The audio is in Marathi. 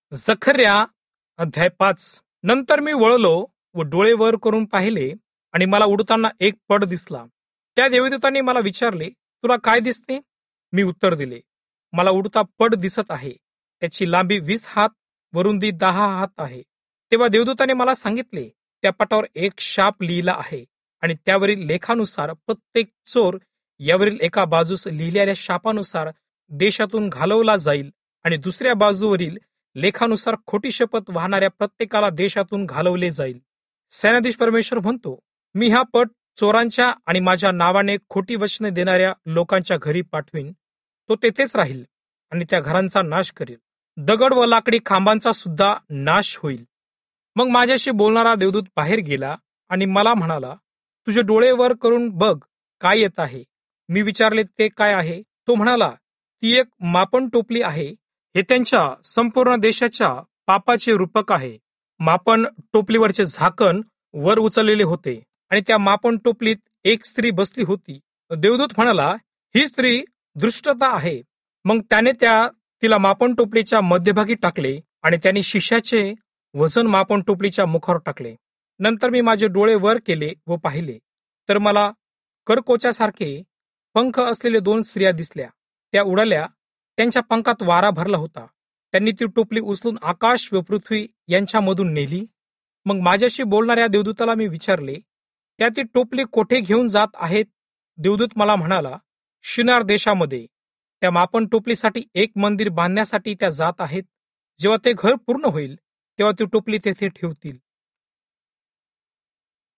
जखर्या अध्याय 5. नंतर मी वळलो व डोळे वर करून पाहिले आणि मला उडताना एक पड दिसला. त्या देवदूतांनी मला विचारले, तुला काय दिसते? मी उत्तर दिले, मला उडता पड दिसत आहे. त्याची लांबी 20 हात व रुंदी 10 हात आहे. तेव्हा देवदूताने मला सांगितले, त्या पटावर एक शाप लिहिला आहे आणि त्यावरील लेखानुसार प्रत्येक चोर यावरील एका बाजूस लिहिलेल्या शापानुसार देशातून घालवला जाईल आणि दुसऱ्या बाजूवरील लेखानुसार खोटी शपथ वाहणाऱ्या प्रत्येकाला देशातून घालवले जाईल. सेनाधीश परमेश्वर म्हणतो, मी हा पट चोरांच्या आणि माझ्या नावाने खोटी वचने देणाऱ्या लोकांच्या घरी पाठवीन. तो तेथेच राहील आणि त्या घरांचा नाश करेल. दगड व लाकडी खांबांचा सुद्धा नाश होईल. मग माझ्याशी बोलणारा देवदूत बाहेर गेला आणि मला म्हणाला, तुझे डोळे वर करून बघ काय येत आहे. मी विचारले, ते काय आहे? तो म्हणाला, ती एक मापन टोपली आहे. हे त्यांच्या संपूर्ण देशाच्या पापाचे रूपक आहे. मापन टोपलीवरचे झाकण वर उचललेले होते आणि त्या मापन टोपलीत एक स्त्री बसली होती. देवदूत म्हणाला, ही स्त्री दृष्टता आहे. मग त्याने तिला मापन टोपलीच्या मध्यभागी टाकले आणि त्याने शिशाचे वजन मापन टोपलीच्या मुखावर टाकले. नंतर मी माझे डोळे वर केले व पाहिले, तर मला करकोच्यासारखे पंख असलेले 2 स्त्रिया दिसल्या. त्या उडाल्या, त्यांच्या पंखात वारा भरला होता. त्यांनी ती टोपली उचलून आकाश व पृथ्वी यांच्यामधून नेली. मग माझ्याशी बोलणाऱ्या देवदूताला मी विचारले, त्या ती टोपली कोठे घेऊन जात आहेत? देवदूत मला म्हणाला, शिनार देशामध्ये. त्या मापन टोपलीसाठी एक मंदिर बांधण्यासाठी त्या जात आहेत. जेव्हा ते घर पूर्ण होईल तेव्हा ती टोपली तेथे ठेवतील.